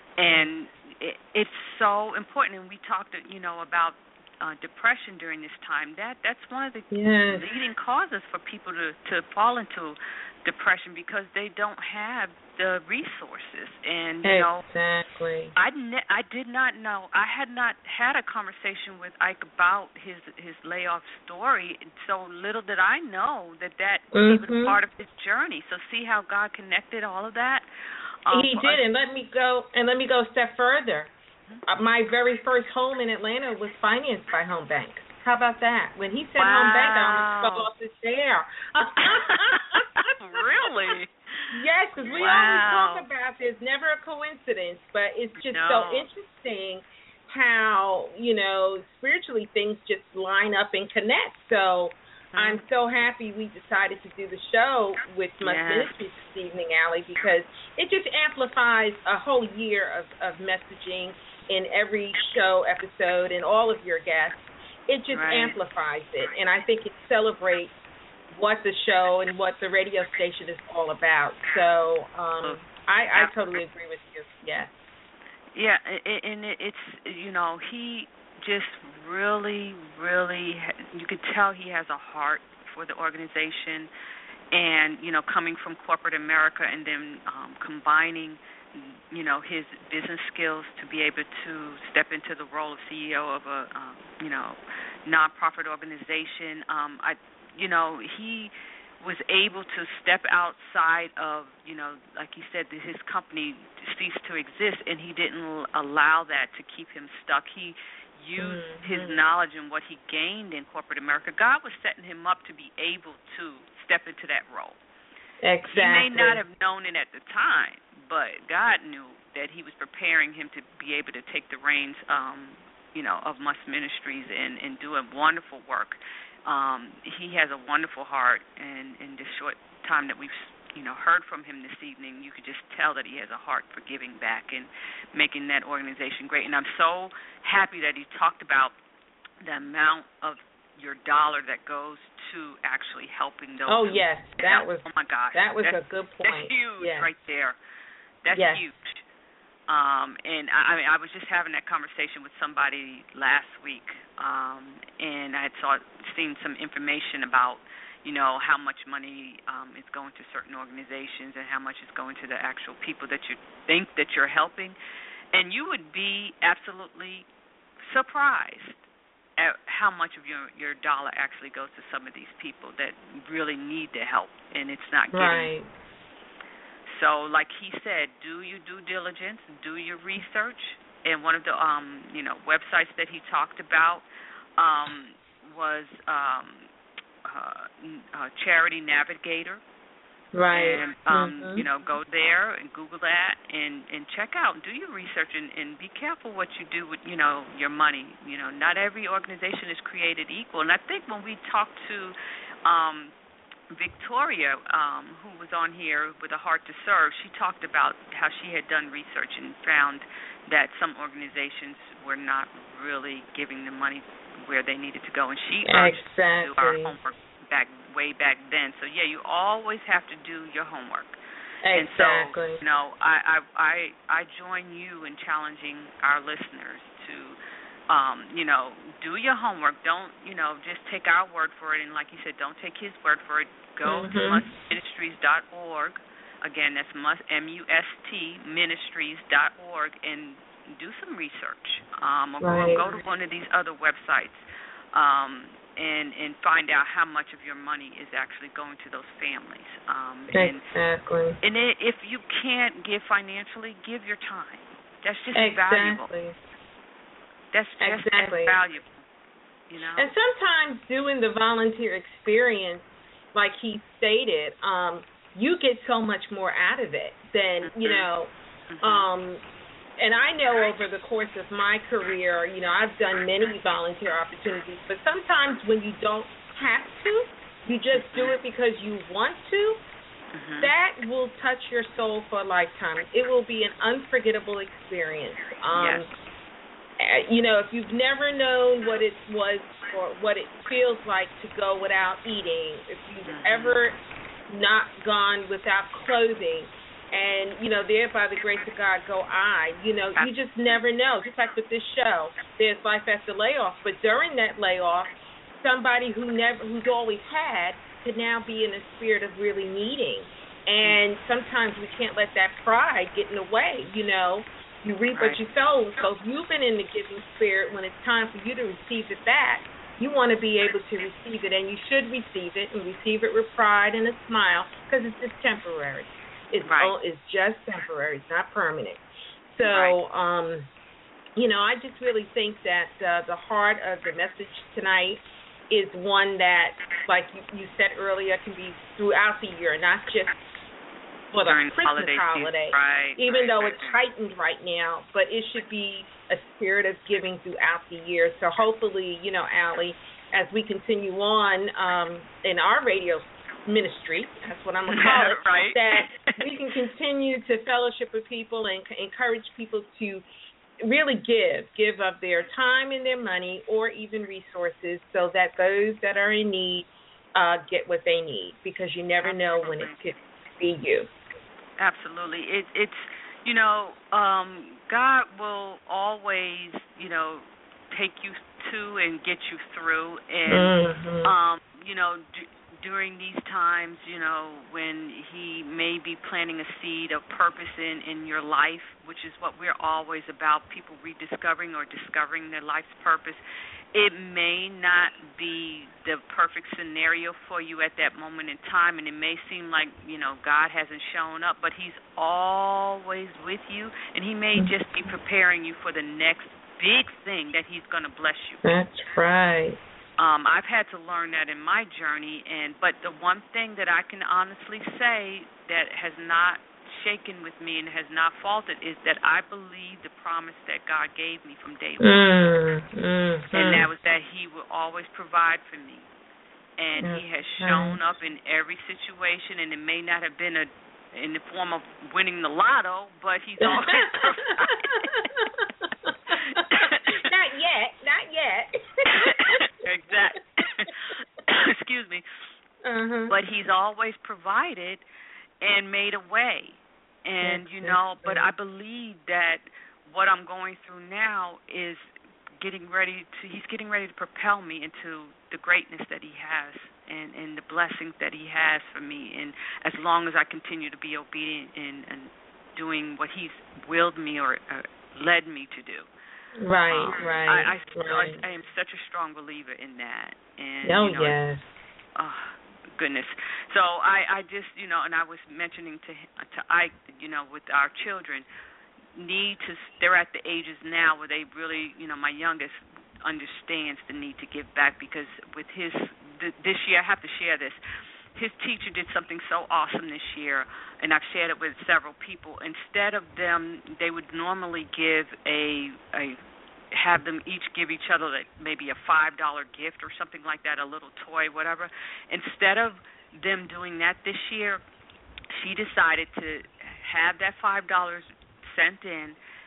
And it, it's so important. And we talked, you know, about uh, depression during this time. That that's one of the yes. leading causes for people to, to fall into depression because they don't have the resources. And you exactly. know, I ne- I did not know. I had not had a conversation with Ike about his his layoff story. And so little did I know that that mm-hmm. was even part of his journey. So see how God connected all of that. Um, he did, and let me go and let me go a step further. Uh, my very first home in Atlanta was financed by Home Bank. How about that? When he said wow. Home Bank, I almost fell off the chair. Really? Yes, because we wow. always talk about there's never a coincidence, but it's just no. so interesting how, you know, spiritually things just line up and connect. So I'm so happy we decided to do the show with Must yes. Ministries this evening, Allie, because it just amplifies a whole year of, of messaging in every show episode and all of your guests. It just right. amplifies it, and I think it celebrates what the show and what the radio station is all about. So um, I, I totally agree with you, yes. Yeah, and it's, you know, he just really, really, you could tell he has a heart for the organization and, you know, coming from corporate America and then um, combining, you know, his business skills to be able to step into the role of C E O of a, um, you know, nonprofit organization. Um, I, you know, he was able to step outside of, you know, like you said, his company ceased to exist, and he didn't allow that to keep him stuck. He used mm-hmm. his knowledge and what he gained in corporate America. God was setting him up to be able to step into that role. Exactly. He may not have known it at the time, but God knew that he was preparing him to be able to take the reins, um, you know, of Must Ministries and, and do a wonderful work. Um, he has a wonderful heart, and in this short time that we've you know, heard from him this evening, you could just tell that he has a heart for giving back and making that organization great. And I'm so happy that he talked about the amount of your dollar that goes to actually helping those. Oh yes, that was. Oh my gosh, that was that's, a good point. That's huge yes. right there. That's yes. huge. Um, and I, I mean, I was just having that conversation with somebody last week, um, and I had saw seen some information about, you know, how much money um, is going to certain organizations and how much is going to the actual people that you think that you're helping, and you would be absolutely surprised at how much of your, your dollar actually goes to some of these people that really need the help, and it's not getting. Right. So, like he said, do your due diligence, do your research, and one of the um, you know websites that he talked about um, was um, uh, uh, Charity Navigator. Right. And, um, mm-hmm. you know, go there and Google that and, and check out, do your research, and, and be careful what you do with, you know, your money. You know, not every organization is created equal. And I think when we talked to um, Victoria, um, who was on here with a heart to serve, she talked about how she had done research and found that some organizations were not really giving the money where they needed to go. And she urged us to do our homework back way back then. So yeah, you always have to do your homework. Exactly. And so, you know, I I I, I join you in challenging our listeners to, um, you know, do your homework. Don't, you know, just take our word for it. And like you said, don't take his word for it. Go mm-hmm. to must ministries dot org. Again, that's must M U S T ministries dot org, and do some research. Um, or right. go to one of these other websites. Um, and and find out how much of your money is actually going to those families. Um, exactly. And, and if you can't give financially, give your time. That's just exactly. valuable. That's just exactly. as valuable. You know? And sometimes doing the volunteer experience, like he stated, um, you get so much more out of it than, mm-hmm. you know, mm-hmm. um, and I know over the course of my career, you know, I've done many volunteer opportunities, but sometimes when you don't have to, you just do it because you want to, mm-hmm. that will touch your soul for a lifetime. It will be an unforgettable experience. Um, yes. You know, if you've never known what it was or what it feels like to go without eating, if you've mm-hmm. ever not gone without clothing, and, you know, there by the grace of God go I. You know, you just never know. Just like with this show, there's life after layoff. But during that layoff, somebody who never, who's always had, could now be in a spirit of really needing. And sometimes we can't let that pride get in the way. You know, you reap right. what you sow. So if you've been in the giving spirit, when it's time for you to receive it back, you want to be able to receive it, and you should receive it, and receive it with pride and a smile, because it's just temporary. It's, right. oh, it's just temporary. It's not permanent. So, right. um, you know, I just really think that uh, the heart of the message tonight is one that, like you, you said earlier, can be throughout the year, not just for the During Christmas holiday, holiday, right, even right, though right, it's heightened right now, but it should be a spirit of giving throughout the year. So hopefully, you know, Allie, as we continue on um, in our radio ministry, that's what I'm going to call it, right. that we can continue to fellowship with people and c- encourage people to really give, give of their time and their money or even resources so that those that are in need uh, get what they need, because you never know when it could be you. Absolutely. It, it's, you know, um, God will always, you know, take you to and get you through. And, mm-hmm. um, you know, d- during these times, you know, when he may be planting a seed of purpose in, in your life, which is what we're always about, people rediscovering or discovering their life's purpose, it may not be the perfect scenario for you at that moment in time, and it may seem like, you know, God hasn't shown up, but he's always with you, and he may just be preparing you for the next big thing that he's going to bless you with. That's right. Um, I've had to learn that in my journey, and but the one thing that I can honestly say that has not shaken with me and has not faltered is that I believe the promise that God gave me from day one, mm, mm, and that was that he will always provide for me. and mm-hmm. he has shown up in every situation, and it may not have been a in the form of winning the lotto, but he's always Not yet, not yet. Exactly. Excuse me. Uh-huh. But he's always provided and made a way. And, you know, but I believe that what I'm going through now is getting ready to, he's getting ready to propel me into the greatness that he has and, and the blessings that he has for me. And as long as I continue to be obedient and, and doing what he's willed me or uh, led me to do. Right, um, right, I, I, right. I, I am such a strong believer in that. And, oh, you know, yes. Oh, goodness. So I, I just, you know, and I was mentioning to to Ike, you know, with our children, need to, they're at the ages now where they really, you know, my youngest understands the need to give back because with his, this year, I have to share this, his teacher did something so awesome this year, and I've shared it with several people. Instead of them, they would normally give a, a have them each give each other like maybe a five dollar gift or something like that, a little toy, whatever. Instead of them doing that this year, she decided to have that five dollars sent in,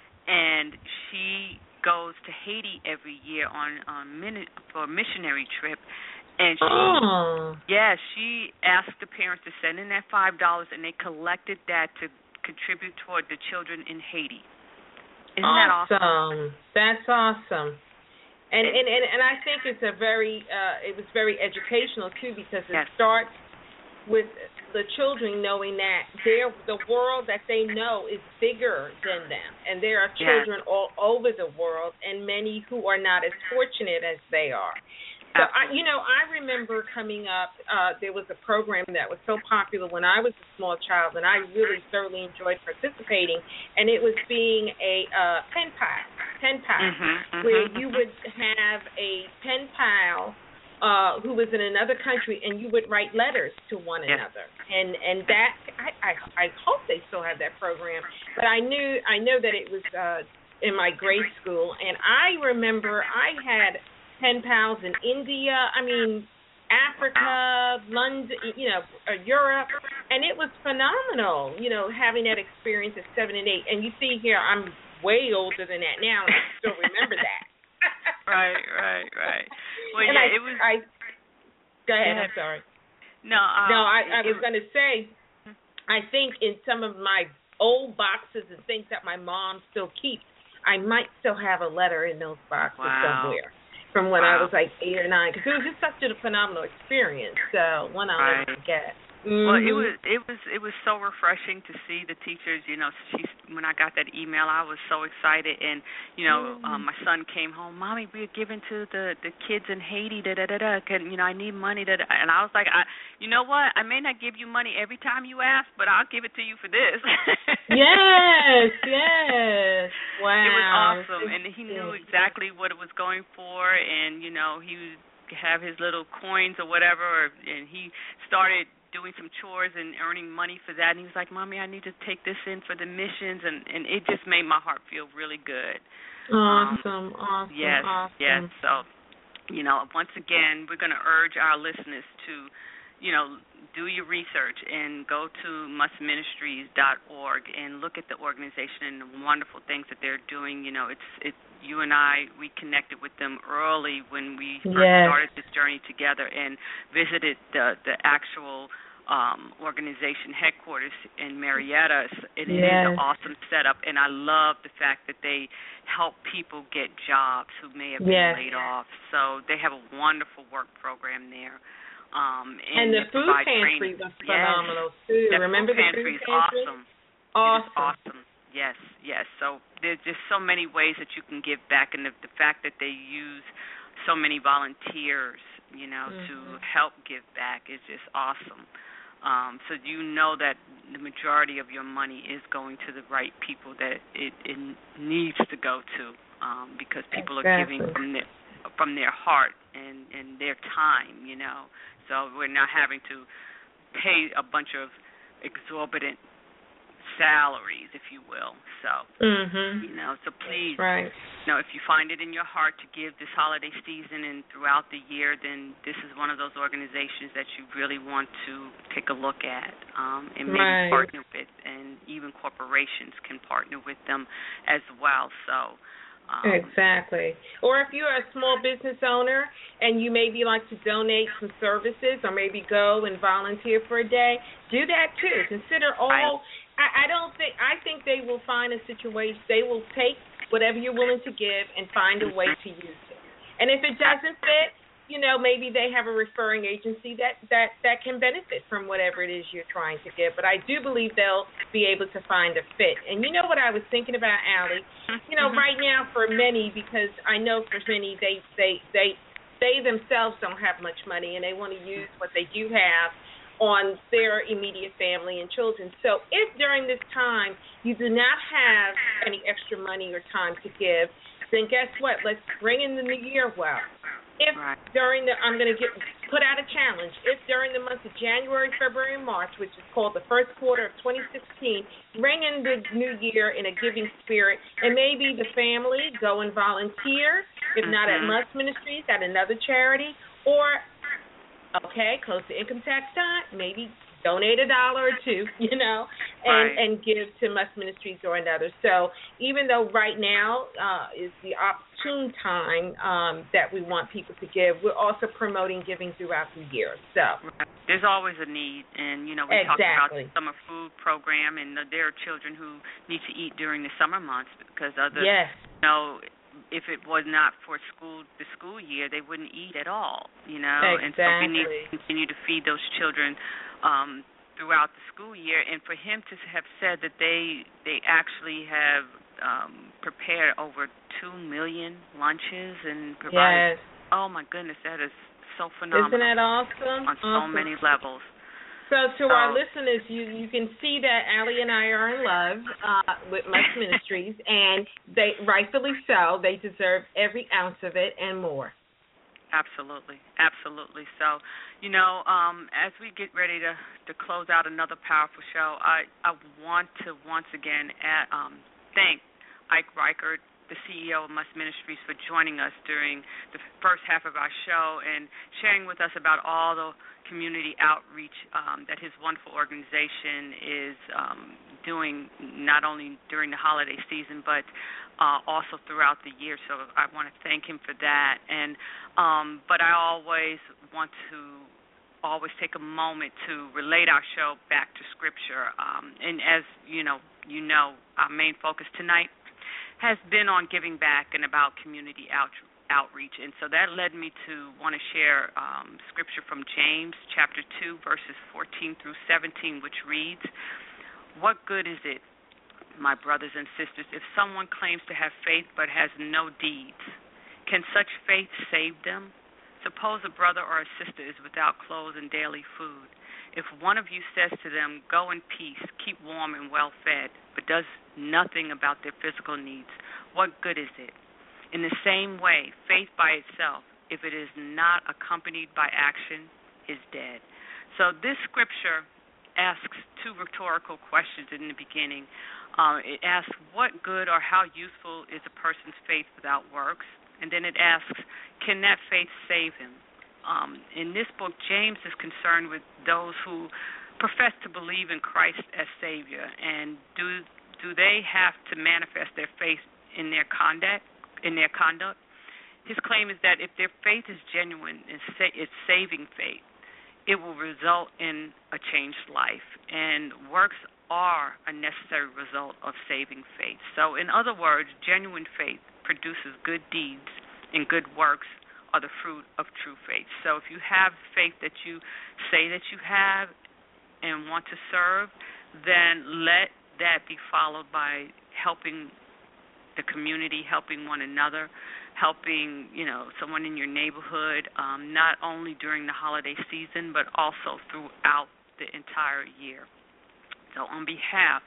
and she goes to Haiti every year on, on mini, for a missionary trip. And she, oh. yeah, she asked the parents to send in that five dollars, and they collected that to contribute toward the children in Haiti. Isn't awesome. that awesome? That's awesome. And and, and, and I think it's a very, uh, it was very educational, too, because it yes. starts with the children knowing that they're, the world that they know is bigger than them. And there are children yes. all over the world and many who are not as fortunate as they are. So, I, you know, I remember coming up, uh, there was a program that was so popular when I was a small child, and I really thoroughly enjoyed participating, and it was being a uh, pen pal, pen pal, mm-hmm, mm-hmm, where you would have a pen pal uh, who was in another country, and you would write letters to one yes. another. And and that, I, I, I hope they still have that program, but I knew I know that it was uh, in my grade school, and I remember I had pen pals in India, I mean, Africa, London, you know, uh, Europe, and it was phenomenal, you know, having that experience at seven and eight. And you see here, I'm way older than that now, and I still remember that. right, right, right. Well, and yeah, I, it was. I, go ahead, yeah. I'm sorry. No, um, no, I, I was it, going to say, I think in some of my old boxes and things that my mom still keeps, I might still have a letter in those boxes wow. somewhere. From when wow. I was like eight or nine, because it was just such a phenomenal experience. So one I'll right. never forget. Mm-hmm. Well, it was it was it was so refreshing to see the teachers. You know, she when I got that email, I was so excited. And you know, mm-hmm. um, my son came home, Mommy, we're giving to the the kids in Haiti. Da da da da. Can you know? I need money. Da, da. And I was like, I, you know what? I may not give you money every time you ask, but I'll give it to you for this. yes, yes. Wow. It was awesome, and he knew exactly what it was going for, and you know, he would have his little coins or whatever, and he started doing some chores and earning money for that, and he was like, Mommy, I need to take this in for the missions, and, and it just made my heart feel really good. Awesome, um, awesome, yes, awesome. Yes, so, you know, once again, we're going to urge our listeners to, you know, do your research and go to must ministries dot org and look at the organization and the wonderful things that they're doing. You know, it's it. You and I, we connected with them early when we first yes. started this journey together and visited the the actual um, organization headquarters in Marietta. It yes. is an awesome setup, and I love the fact that they help people get jobs who may have been yes. laid off. So they have a wonderful work program there. Um, and, and the food pantry training. was phenomenal, yes. too. The Remember food the pantry food is pantry? awesome. Awesome. It is awesome. Yes, yes. So there's just so many ways that you can give back, and the, the fact that they use so many volunteers, you know, mm-hmm. to help give back is just awesome. Um, so you know that the majority of your money is going to the right people that it, it needs to go to, um, because people exactly. are giving from their from their heart and, and their time, you know. So we're not having to pay a bunch of exorbitant salaries, if you will. So, mm-hmm. you know, so please, right. you know, if you find it in your heart to give this holiday season and throughout the year, then this is one of those organizations that you really want to take a look at um, and maybe right. partner with, and even corporations can partner with them as well. So. Um, exactly. Or if you're a small business owner and you maybe like to donate some services or maybe go and volunteer for a day, do that too. Consider all. I, I don't think. I think they will find a situation. They will take whatever you're willing to give and find a way to use it. And if it doesn't fit, you know, maybe they have a referring agency that, that, that can benefit from whatever it is you're trying to give. But I do believe they'll be able to find a fit. And you know what I was thinking about, Allie? You know, right now for many, because I know for many, they, they, they, they themselves don't have much money, and they want to use what they do have on their immediate family and children. So if during this time you do not have any extra money or time to give, then guess what? Let's bring in the new year well. If right. during the, I'm going to get put out a challenge, if during the months of January, February, and March, which is called the first quarter of twenty sixteen, bring in the new year in a giving spirit, and maybe the family go and volunteer, if not at Must Ministries, at another charity, or, okay, close the income tax time, maybe donate a dollar or two, you know, and, right. and give to Must Ministries or another. So even though right now uh, is the opportune time um, that we want people to give, we're also promoting giving throughout the year. So right. There's always a need, and, you know, we exactly. talked about the summer food program, and there are children who need to eat during the summer months because other, yes. you know, if it was not for school, the school year, they wouldn't eat at all, you know. Exactly. And so we need to continue to feed those children um, throughout the school year. And for him to have said that they they actually have um, prepared over two million lunches and provided. Yes. Oh my goodness, that is so phenomenal. Isn't that awesome? On awesome. so many levels. So to so, our listeners, you, you can see that Allie and I are in love uh, with Must Ministries, and they rightfully so. They deserve every ounce of it and more. Absolutely, absolutely. So, you know, um, as we get ready to, to close out another powerful show, I, I want to once again add, um, thank Ike Reichert, the C E O of Must Ministries, for joining us during the first half of our show and sharing with us about all the community outreach um, that his wonderful organization is um, doing, not only during the holiday season, but uh, also throughout the year. So I want to thank him for that. And um, but I always want to always take a moment to relate our show back to Scripture. Um, and as you know, you know, our main focus tonight has been on giving back and about community outreach. outreach. And so that led me to want to share um, scripture from James chapter two, verses fourteen through seventeen, which reads, "What good is it, my brothers and sisters, if someone claims to have faith but has no deeds? Can such faith save them? Suppose a brother or a sister is without clothes and daily food. If one of you says to them, 'Go in peace, keep warm and well fed,' but does nothing about their physical needs, what good is it? In the same way, faith by itself, if it is not accompanied by action, is dead." So this scripture asks two rhetorical questions in the beginning. Uh, it asks, what good or how useful is a person's faith without works? And then it asks, can that faith save him? Um, in this book, James is concerned with those who profess to believe in Christ as Savior, and do do they have to manifest their faith in their conduct? In their conduct, his claim is that if their faith is genuine, it's, sa- it's saving faith, it will result in a changed life, and works are a necessary result of saving faith. So, in other words, genuine faith produces good deeds, and good works are the fruit of true faith. So, if you have faith that you say that you have and want to serve, then let that be followed by helping the community, helping one another, helping, you know, someone in your neighborhood, um, not only during the holiday season, but also throughout the entire year. So on behalf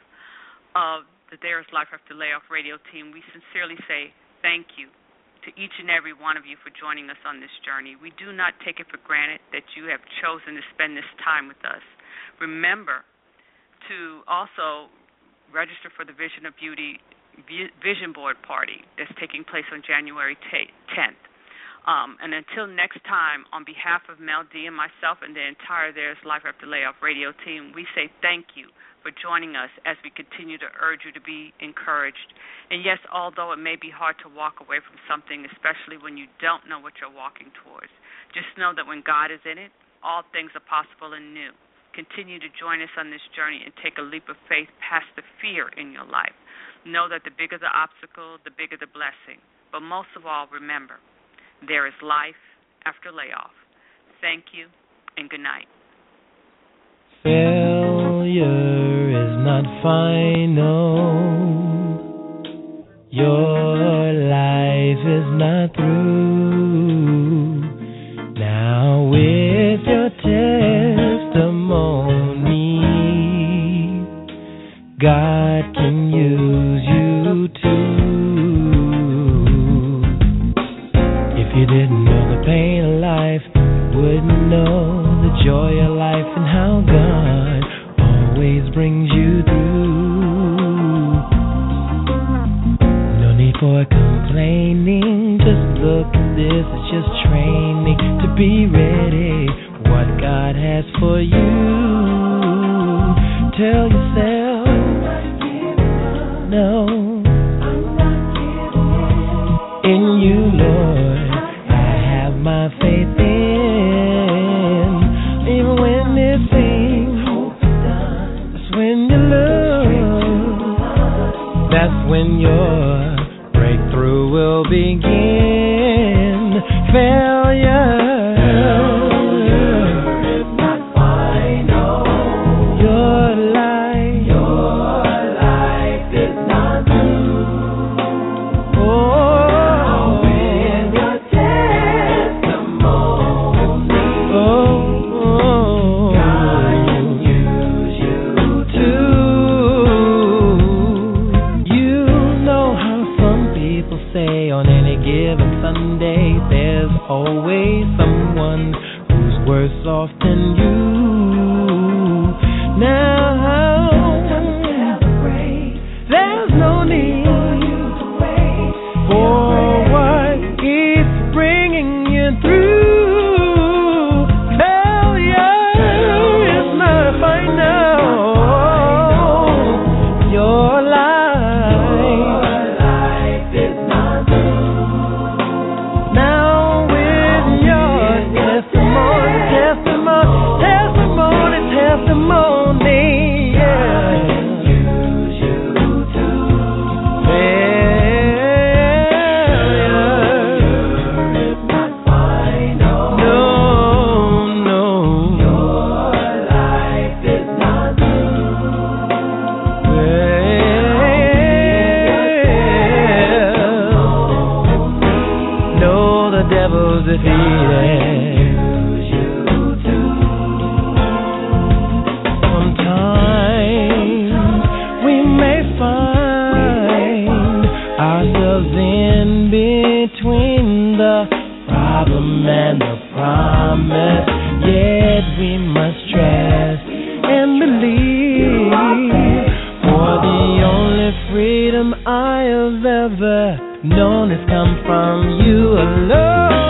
of the There Is Life After Layoff radio team, we sincerely say thank you to each and every one of you for joining us on this journey. We do not take it for granted that you have chosen to spend this time with us. Remember to also register for the Vision of Beauty Vision Board Party that's taking place on January tenth. Um, and until next time, on behalf of Mel D and myself and the entire There's Life After Layoff radio team, we say thank you for joining us as we continue to urge you to be encouraged. And yes, although it may be hard to walk away from something, especially when you don't know what you're walking towards, just know that when God is in it, all things are possible and new. Continue to join us on this journey and take a leap of faith past the fear in your life. Know that the bigger the obstacle, the bigger the blessing. But most of all, remember, there is life after layoff. Thank you and good night. Failure is not final. Your life is not through. Now with your testimony, God can use you too. If you didn't know the pain of life, wouldn't know the joy of life and how God always brings you through. No need for complaining, just look at this, it's just training to be ready what God has for you. Tell yourself, no, in you, Lord, I have my faith in. Even when it seems that's when you lose, that's when your breakthrough will begin. Failure is not final. Your life, your life is not through. Oh, with your testimony, oh, oh, God can use you too. You know how some people say on any given Sunday, there's always someone who's worse off than you. Now, there's no need for what keeps bringing you through. Failure is not final. Your life is not through. Now with your testimony, testimony, testimony, testimony, yeah. Devil's defeated. Sometimes we may find ourselves in between the problem and the promise, yet we must trust and believe, for the only freedom I have ever known has come from you alone.